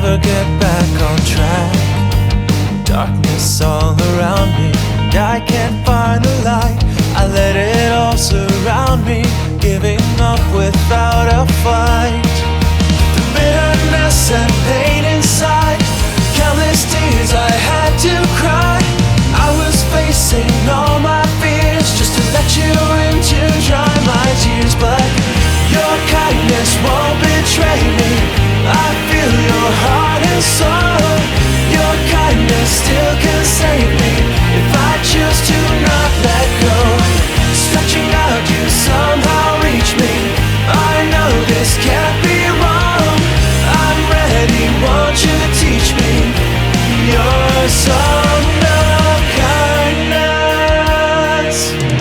never get back on track. Darkness all around me, and I can't find the light. I let it all surround me, giving up without a fight. The bitterness and pain inside, countless tears I had to cry. I was facing all my fears just to let you in to dry my tears. But your kindness won't betray me. I feel your heart and soul. Your kindness still can save me if I choose to not let go. Stretching out, you somehow reach me. I know this can't be wrong. I'm ready, won't you teach me your song of kindness?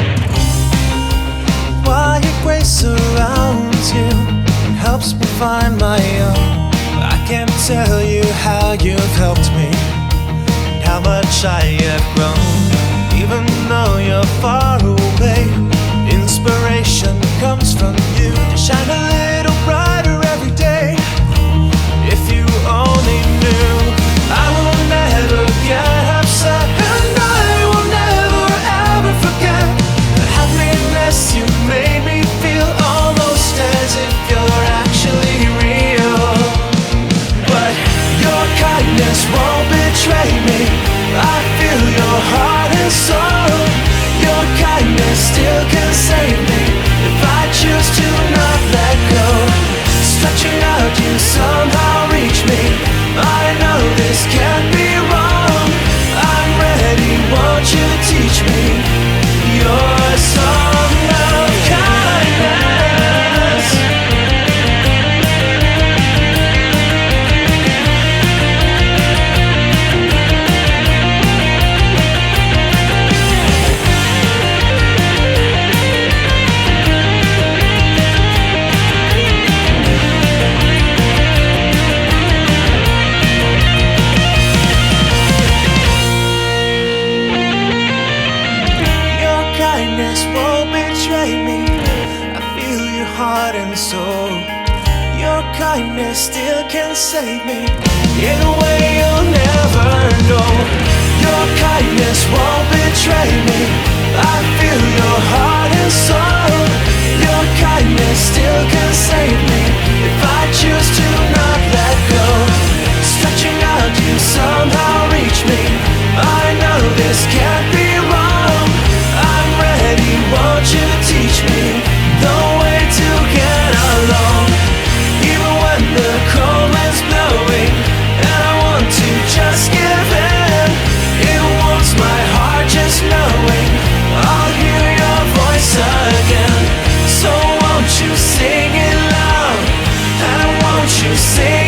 While your grace surrounds you, it helps me find my own. I can't tell you how you've helped me, and how much I have grown. Even though you're far away, inspiration comes from you to shine a little brighter every day. If you only knew, I will never get upset, and I will never ever forget the happiness you made me feel, almost as if you're actually real. But your kindness won't betray me. I feel your heart and soul. Your kindness still can save me if I choose to not let go. Stretching out, you somehow reach me. I know this can't be wrong. I'm ready, won't you teach me your song of kindness? Won't betray me. I feel your heart and soul. Your kindness still can save me in a way you'll never know. Your kindness won't betray me. I feel your heart and soul. Your kindness still can save me if I choose to not let go. Stretching out, you somehow reach me. I know this can't be wrong. I'm ready, won't you teach me the way to get along? Even when the cold wind's blowing and I want to just give in, it warms my heart just knowing I'll hear your voice again. So won't you sing it loud, and won't you sing